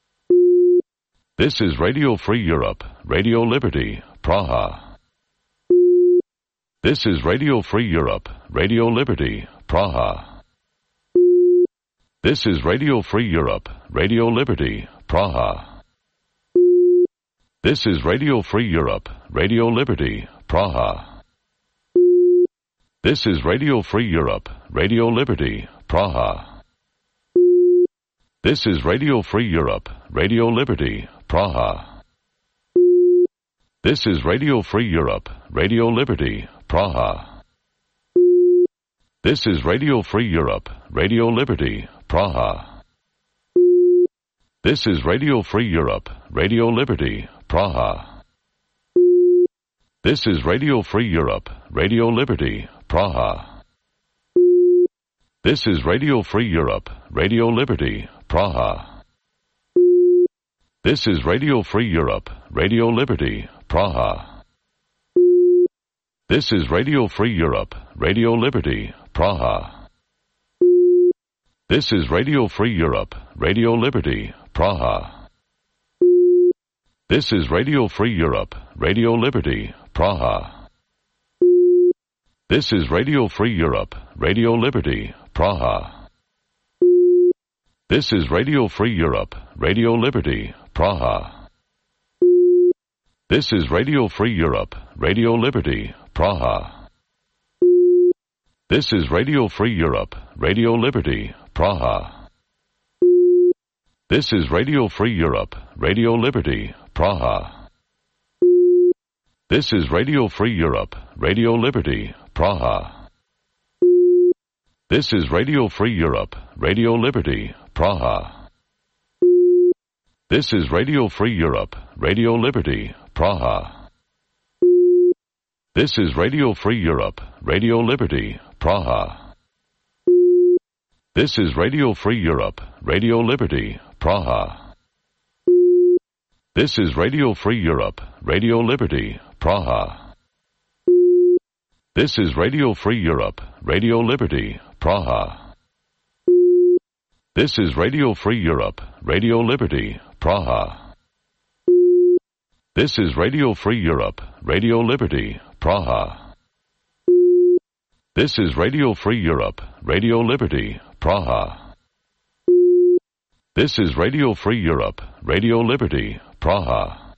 [SPEAKER 1] This is Radio Free Europe, Radio Liberty, Praha. This is Radio Free Europe, Radio Liberty, Praha. This is Radio Free Europe, Radio Liberty, Praha. This is Radio Free Europe, Radio Liberty, Praha. This is Radio Free Europe, Radio Liberty, Praha. This is Radio Free Europe, Radio Liberty, Praha. This is Radio Free Europe, Radio Liberty, Praha. This is Radio Free Europe, Radio Liberty, Praha. This is Radio Free Europe, Radio Liberty, Praha. This is Radio Free Europe, Radio Liberty, Praha. This is Radio Free Europe, Radio Liberty, Praha. This is Radio Free Europe, Radio Liberty, Praha. This is Radio Free Europe, Radio Liberty, Praha. This is Radio Free Europe, Radio Liberty, Praha. This is Radio Free Europe, Radio Liberty, Praha. This is Radio Free Europe, Radio Liberty, Praha. This is Radio Free Europe, Radio Liberty, Praha. This is Radio Free Europe, Radio Liberty, Praha. This is Radio Free Europe, Radio Liberty, Praha. This is Radio Free Europe, Radio Liberty, Praha. This is Radio Free Europe, Radio Liberty, Praha. This is Radio Free Europe, Radio Liberty, Praha. This is Radio Free Europe, Radio Liberty, Praha. This is Radio Free Europe, Radio Liberty, Praha. This is Radio Free Europe, Radio Liberty, Praha. This is Radio Free Europe, Radio Liberty, Praha. This is Radio Free Europe, Radio Liberty, Praha. This is Radio Free Europe, Radio Liberty, Praha. This is Radio Free Europe, Radio Liberty, Praha. This is Radio Free Europe, Radio Liberty, Praha. This is Radio Free Europe, Radio Liberty, Praha.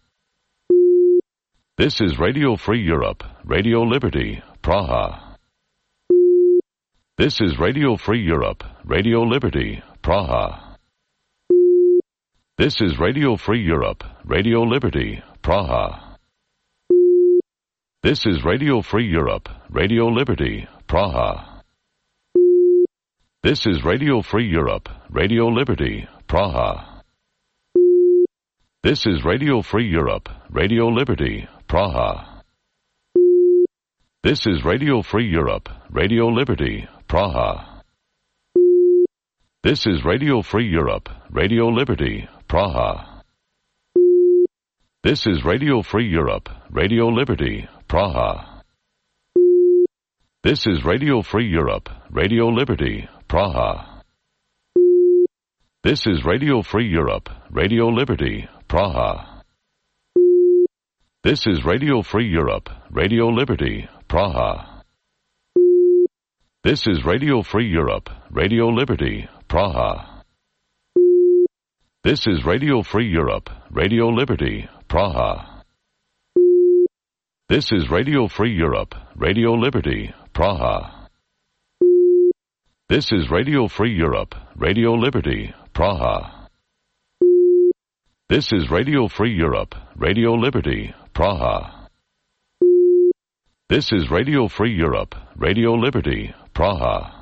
[SPEAKER 1] This is Radio Free Europe, Radio Liberty, Praha. This is Radio Free Europe, Radio Liberty, Praha. This is Radio Free Europe, Radio Liberty, Praha. This is Radio Free Europe, Radio Liberty, Praha. This is Radio Free Europe, Radio Liberty, Praha. This is Radio Free Europe, Radio Liberty, Praha. This is Radio Free Europe, Radio Liberty, Praha. This is Radio Free Europe, Radio Liberty, Praha. This is Radio Free Europe, Radio Liberty, Praha. This is Radio Free Europe, Radio Liberty, Praha. This is Radio Free Europe, Radio Liberty, Praha. This is Radio Free Europe, Radio Liberty, Praha. This is Radio Free Europe, Radio Liberty, Praha. This is Radio Free Europe, Radio Liberty, Praha. This is Radio Free Europe, Radio Liberty, Praha. This is Radio Free Europe, Radio Liberty, Praha. This is Radio Free Europe, Radio Liberty, Praha. This is Radio Free Europe, Radio Liberty, Praha.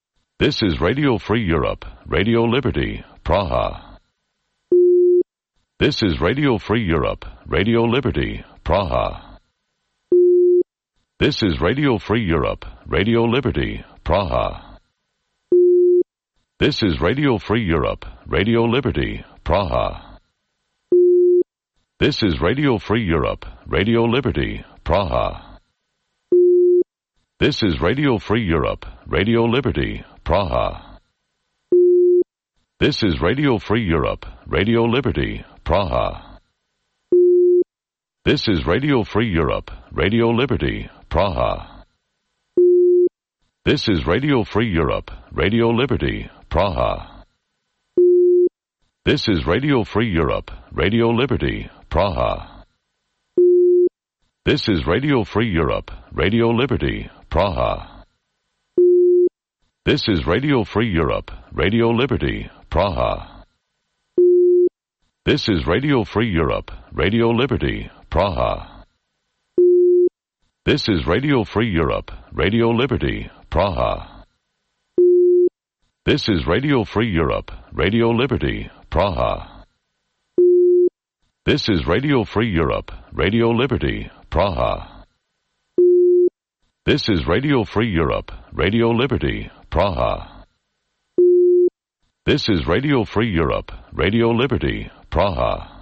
[SPEAKER 1] This is Radio Free Europe, Radio Liberty, Praha. This is Radio Free Europe, Radio Liberty, Praha. This is Radio Free Europe, Radio Liberty, Praha. This is Radio Free Europe, Radio Liberty, Praha. This is Radio Free Europe, Radio Liberty, Praha. This is Radio Free Europe, Radio Liberty, Praha. This is Radio Free Europe, Radio Liberty, Praha. This is Radio Free Europe, Radio Liberty, Praha. This is Radio Free Europe, Radio Liberty, Praha. This is Radio Free Europe, Radio Liberty, Praha. This is Radio Free Europe, Radio Liberty, Praha. This is Radio Free Europe, Radio Liberty, Praha. This is Radio Free Europe, Radio Liberty, Praha. This is Radio Free Europe, Radio Liberty, Praha. This is Radio Free Europe, Radio Liberty, Praha. This is Radio Free Europe, Radio Liberty, Praha. This is Radio Free Europe, Radio Liberty, Praha. This is Radio Free Europe, Radio Liberty, Praha.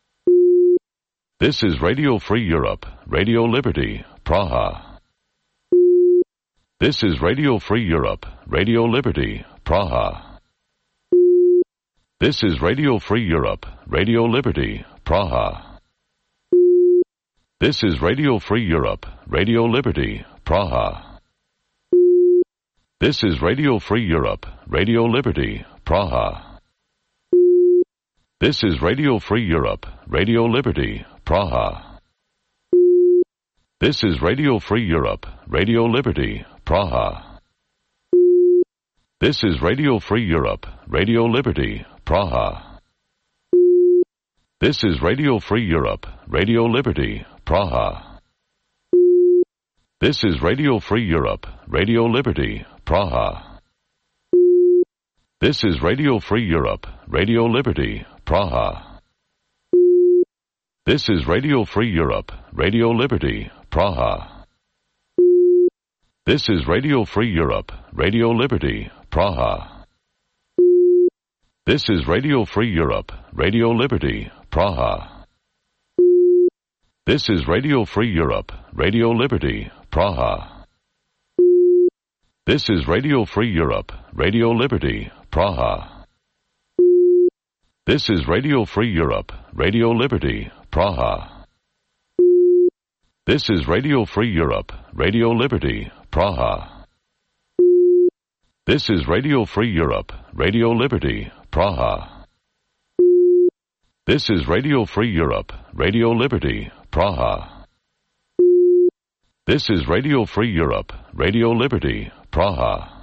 [SPEAKER 1] This is Radio Free Europe, Radio Liberty, Praha. This is Radio Free Europe, Radio Liberty, Praha. This is Radio Free Europe, Radio Liberty, Praha. This is Radio Free Europe, Radio Liberty, Praha. This is Radio Free Europe, Radio Liberty, Praha. This is Radio Free Europe, Radio Liberty, Praha. This is Radio Free Europe, Radio Liberty, Praha. This is Radio Free Europe, Radio Liberty, Praha. This is Radio Free Europe, Radio Liberty, Praha. This is Radio Free Europe, Radio Liberty, Praha. This is Radio Free Europe, Radio Liberty, Praha. This is Radio Free Europe, Radio Liberty, Praha. This is Radio Free Europe, Radio Liberty, Praha. This is Radio Free Europe, Radio Liberty, Praha. This is Radio Free Europe, Radio Liberty, Praha. This is Radio Free Europe, Radio Liberty, Praha. This is Radio Free Europe, Radio Liberty, Praha. This is Radio Free Europe, Radio Liberty, Praha. This is Radio Free Europe, Radio Liberty, Praha. This is Radio Free Europe, Radio Liberty, Praha. This is Radio Free Europe, Radio Liberty, Praha.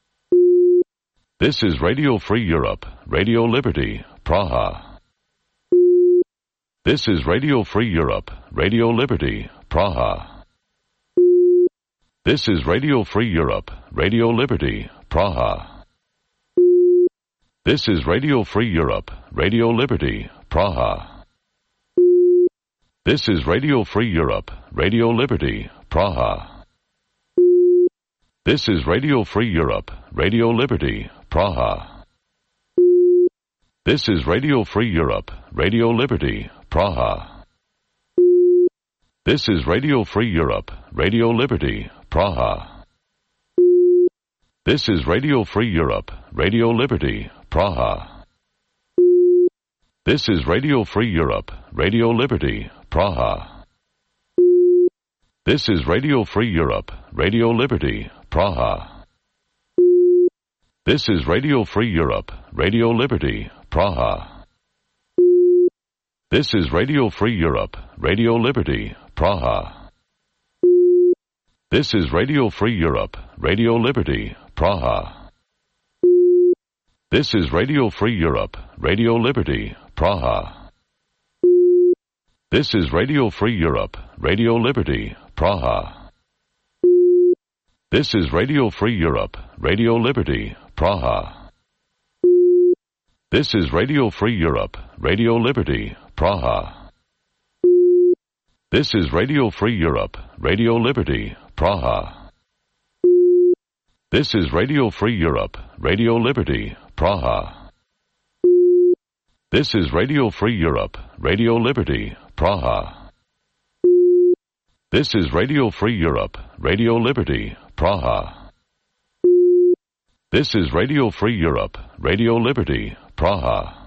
[SPEAKER 1] This is Radio Free Europe, Radio Liberty, Praha. This is Radio Free Europe, Radio Liberty, Praha. This is Radio Free Europe, Radio Liberty, Praha. This is Radio Free Europe, Radio Liberty, Praha. This is Radio Free Europe, Radio Liberty, Praha. This is Radio Free Europe, Radio Liberty, Praha. This is Radio Free Europe, Radio Liberty, Praha. This is Radio Free Europe, Radio Liberty, Praha. This is Radio Free Europe, Radio Liberty, Praha. This is Radio Free Europe, Radio Liberty, Praha. This is Radio Free Europe, Radio Liberty, Praha. This is Radio Free Europe, Radio Liberty, Praha. This is Radio Free Europe, Radio Liberty, Praha. This is Radio Free Europe, Radio Liberty, Praha. This is Radio Free Europe, Radio Liberty, Praha. This is Radio Free Europe, Radio Liberty, Praha. This is Radio Free Europe, Radio Liberty, Praha. This is Radio Free Europe, Radio Liberty, Praha. This is Radio Free Europe, Radio Liberty, Praha. This is Radio Free Europe, Radio Liberty, Praha. This is Radio Free Europe, Radio Liberty, Praha. This is Radio Free Europe, Radio Liberty, Praha. This is Radio Free Europe, Radio Liberty, Praha.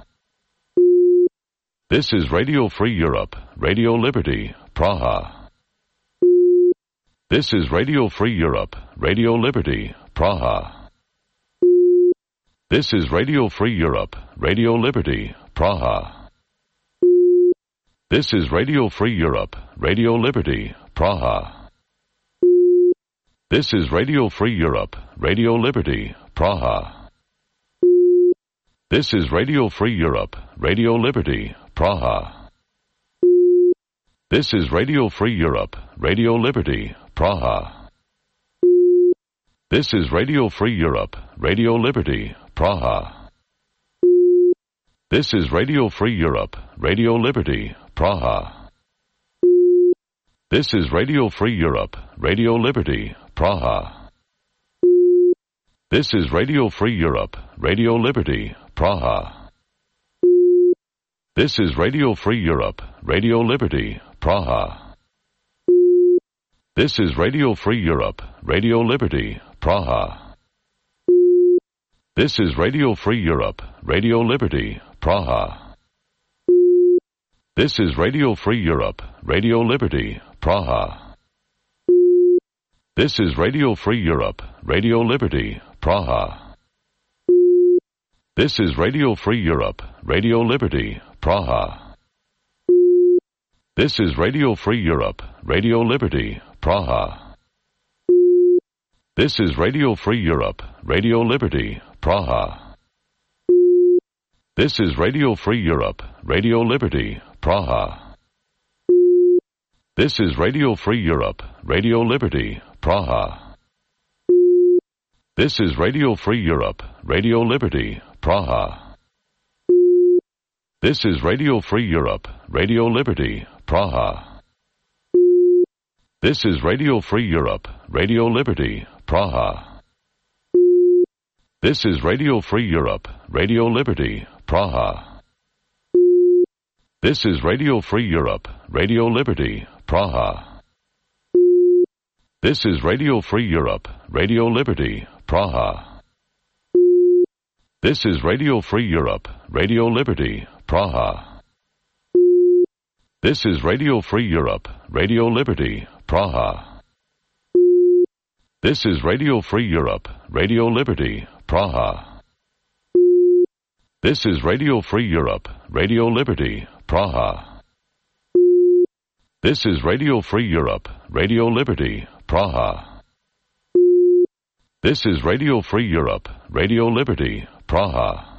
[SPEAKER 1] This is Radio Free Europe, Radio Liberty, Praha. This is Radio Free Europe, Radio Liberty, Praha. This is Radio Free Europe, Radio Liberty, Praha. This is Radio Free Europe, Radio Liberty, Praha. This is Radio Free Europe, Radio Liberty, Praha. This is Radio Free Europe, Radio Liberty, Praha. This is Radio Free Europe, Radio Liberty, Praha. This is Radio Free Europe, Radio Liberty, Praha. This is Radio Free Europe, Radio Liberty, Praha. This is Radio Free Europe, Radio Liberty, Praha. This is Radio Free Europe, Radio Liberty, Praha. This is Radio Free Europe, Radio Liberty, Praha. This is Radio Free Europe, Radio Liberty, Praha. This is Radio Free Europe, Radio Liberty, Praha. This is Radio Free Europe, Radio Liberty, Praha. This is Radio Free Europe, Radio Liberty, Praha. This is Radio Free Europe, Radio Liberty, Praha. This is Radio Free Europe, Radio Liberty, Praha. This is Radio Free Europe, Radio Liberty, Praha. This is Radio Free Europe, Radio Liberty, Praha. This is Radio Free Europe, Radio Liberty, Praha. This is Radio Free Europe, Radio Liberty, Praha. This is Radio Free Europe, Radio Liberty, Praha. This is Radio Free Europe, Radio Liberty, Praha. This is Radio Free Europe, Radio Liberty, Praha. This is Radio Free Europe, Radio Liberty, Praha. This is Radio Free Europe, Radio Liberty, Praha. This is Radio Free Europe, Radio Liberty, Praha. This is Radio Free Europe, Radio Liberty, Praha. This is Radio Free Europe, Radio Liberty, Praha. This is Radio Free Europe, Radio Liberty, Praha. This is Radio Free Europe, Radio Liberty, Praha. This is Radio Free Europe, Radio Liberty, Praha.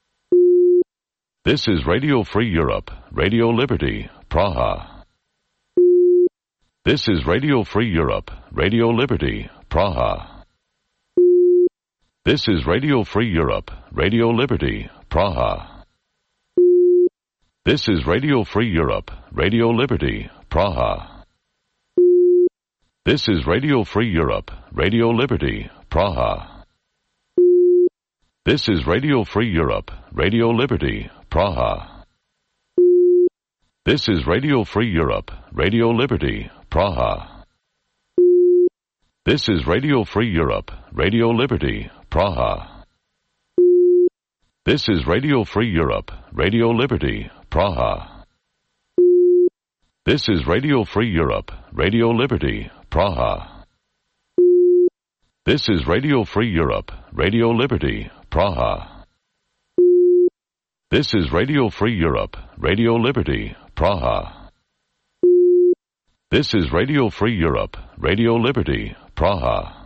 [SPEAKER 1] This is Radio Free Europe, Radio Liberty, Praha. This is Radio Free Europe, Radio Liberty, Praha. This is Radio Free Europe, Radio Liberty, Praha. This is Radio Free Europe, Radio Liberty, Praha. This is Radio Free Europe, Radio Liberty, Praha. This is Radio Free Europe, Radio Liberty, Praha. This is Radio Free Europe, Radio Liberty, Praha. This is Radio Free Europe, Radio Liberty, Praha. This is Radio Free Europe, Radio Liberty, Praha. This is Radio Free Europe, Radio Liberty, Praha. This is Radio Free Europe, Radio Liberty, Praha. This is Radio Free Europe, Radio Liberty, Praha. This is Radio Free Europe, Radio Liberty, Praha.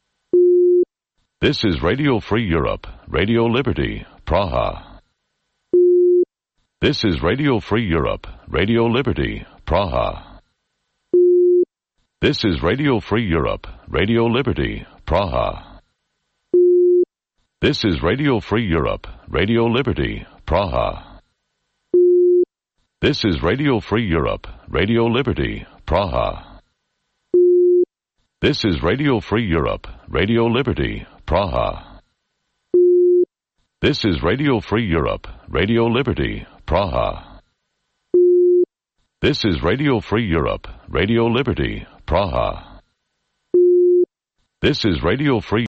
[SPEAKER 1] This is Radio Free Europe, Radio Liberty, Praha. This is Radio Free Europe, Radio Liberty, Praha. This is Radio Free Europe, Radio Liberty, Praha. This is Radio Free Europe, Radio Liberty, Praha. This is Radio Free Europe, Radio Liberty, Praha. This is Radio Free Europe, Radio Liberty, Praha. This is Radio Free Europe, Radio Liberty, Praha. This is Radio Free Europe, Radio Liberty, Praha. This is Radio Free